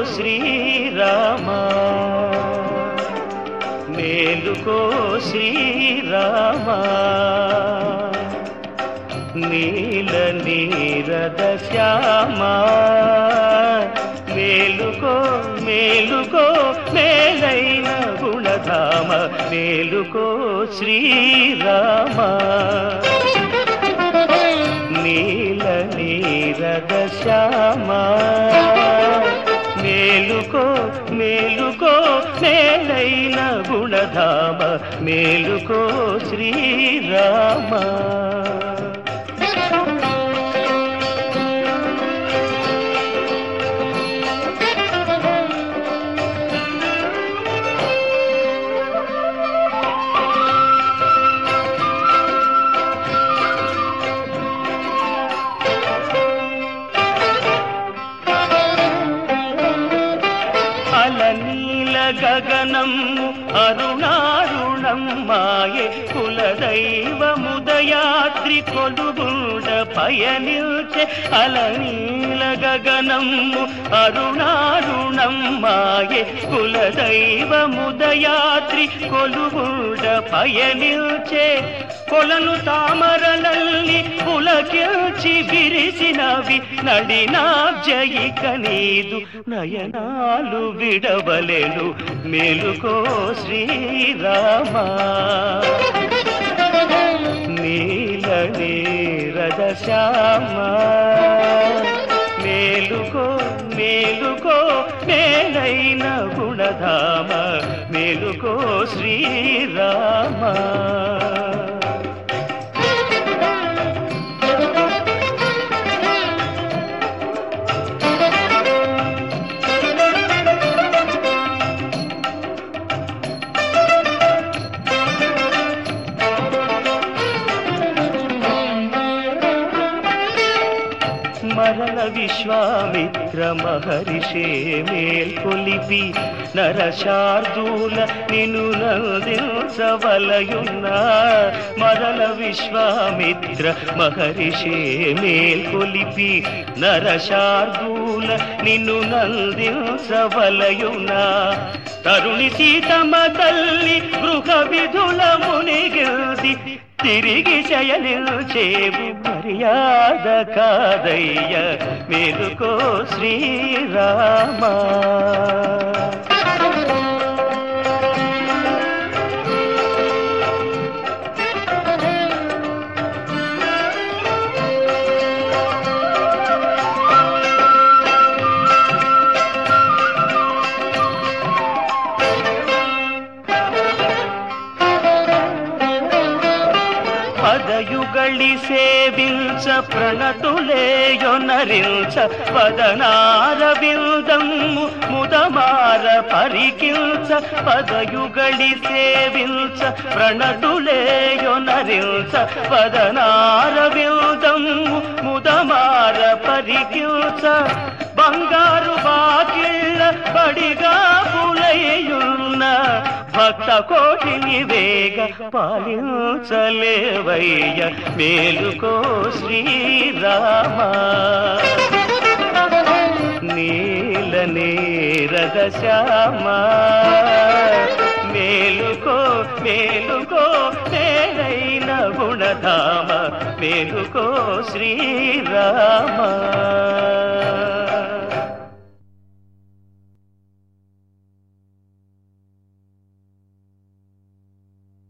శ్రీరామ మేలుకో శ్రీరామ నీల నీరద శ్యామ మేలుకో మేలుకో మేలైన గుణధామ మేలుకో శ్రీరామ నీల నీరద శ్యామ మేలుకో మేలుకో మేలైన గుణధామ మేలుకో శ్రీరామ నీల గగనము అరుణారుణం మాయే కులదైవముదయాద్రి కొలుగుండ పయనిల్చే అలనీల గగనము అరుణారుణం మాయే కులదైవముదయాద్రి కొలుగుండ పయనిల్చే కొలను తామరలల్లి పులకిల్చి విరిసినవి నడినాబ్జయిక నీదు నయనాలు విడవలెను మేలుకో శ్రీరామ నీల నీరద శ్యామ మేలుకో మేలుకో మేలైన గుణధామ మేలుకో శ్రీరామ మరల విశ్వామిత్ర మహర్షే మేల్కొలిపి నరశార్దూల నిను నందించవలయున్నా మరల విశ్వామిత్ర మహర్షే మేల్కొలిపి నరశార్దూల నిన్ను నందించవలయున్నా తరుణి సీతమ్మ తల్లి గృహ విధుల మునిగిల్ది తిరిగి శయనిల్చేవు మర్యాద కాదయ్య మేలుకో శ్రీరామ పదయుగళి సేవించ ప్రణతులేయొనరించ పదనార విందము ముదమార పరికించ పదయుగళి సేవించ ప్రణతులేయొనరించ పదనార విందము ముదమార పరికించ బంగారు బాకిళ్ళ బడిగా పులయ్యున్న భక్త కోటిని వేగ పాలించలేవయ్య మేలుకో శ్రీరామ నీల నీరద శ్యామ మేలుకో మేలుకో మేలైన గుణధామ మేలుకో శ్రీరామ